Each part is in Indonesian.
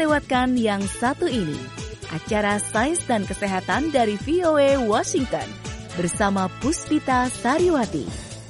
lewatkan yang satu ini, acara Sains dan Kesehatan dari VOA Washington bersama Puspita Sariwati.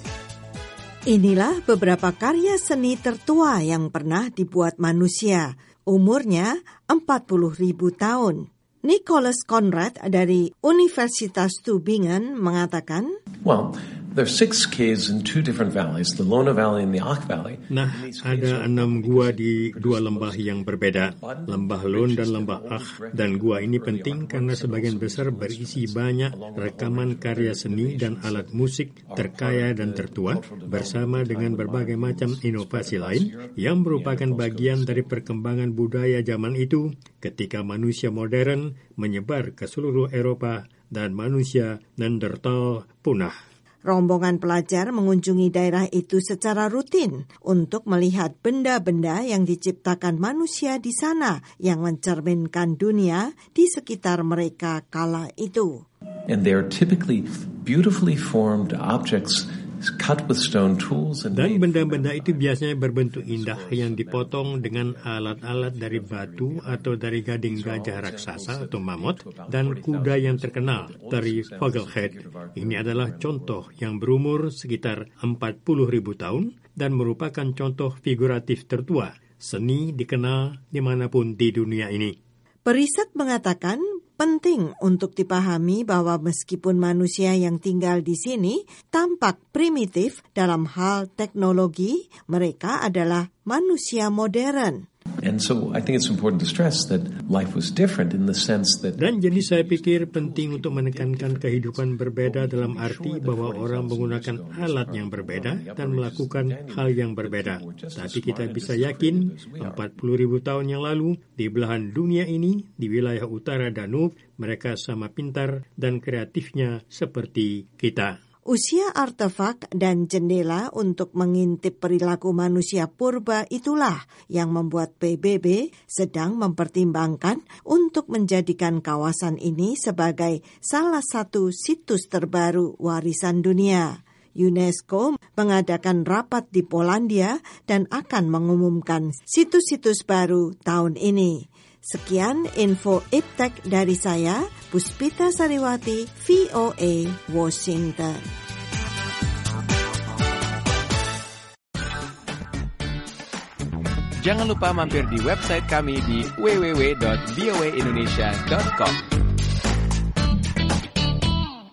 Inilah beberapa karya seni tertua yang pernah dibuat manusia. Umurnya 40.000 tahun. Nicholas Conrad dari Universitas Tübingen mengatakan, Well, there are 6 caves in 2 different valleys, the Lona Valley and the Ach Valley. Nah, ada 6 gua di 2 lembah yang berbeda, Lembah Lon dan Lembah Ach. Dan gua ini penting karena sebagian besar berisi banyak rekaman karya seni dan alat musik terkaya dan tertua, bersama dengan berbagai macam inovasi lain yang merupakan bagian dari perkembangan budaya zaman itu ketika manusia modern menyebar ke seluruh Eropa dan manusia Neanderthal punah. Rombongan pelajar mengunjungi daerah itu secara rutin untuk melihat benda-benda yang diciptakan manusia di sana yang mencerminkan dunia di sekitar mereka kala itu. And they are typically beautifully formed objects cut with stone tools and dan benda-benda itu biasanya berbentuk indah yang dipotong dengan alat-alat dari batu atau dari gading gajah raksasa atau mamut dan kuda yang terkenal dari Vogelhead. Ini adalah contoh yang berumur sekitar 40.000 tahun dan merupakan contoh figuratif tertua. Seni dikenal dimanapun di dunia ini. Periset mengatakan penting untuk dipahami bahwa meskipun manusia yang tinggal di sini tampak primitif dalam hal teknologi, mereka adalah manusia modern. And so I think it's important to stress that life was different in the sense that Dan jadi saya pikir penting untuk menekankan kehidupan berbeda dalam arti bahwa orang menggunakan alat yang berbeda dan melakukan hal yang berbeda. Tapi kita bisa yakin 40.000 tahun yang lalu di belahan dunia ini, di wilayah utara Danube, mereka sama pintar dan kreatifnya seperti kita. Usia artefak dan jendela untuk mengintip perilaku manusia purba itulah yang membuat PBB sedang mempertimbangkan untuk menjadikan kawasan ini sebagai salah satu situs terbaru warisan dunia. UNESCO mengadakan rapat di Polandia dan akan mengumumkan situs-situs baru tahun ini. Sekian info Iptek dari saya, Puspita Sariwati, VOA, Washington. Jangan lupa mampir di website kami di www.voaindonesia.com.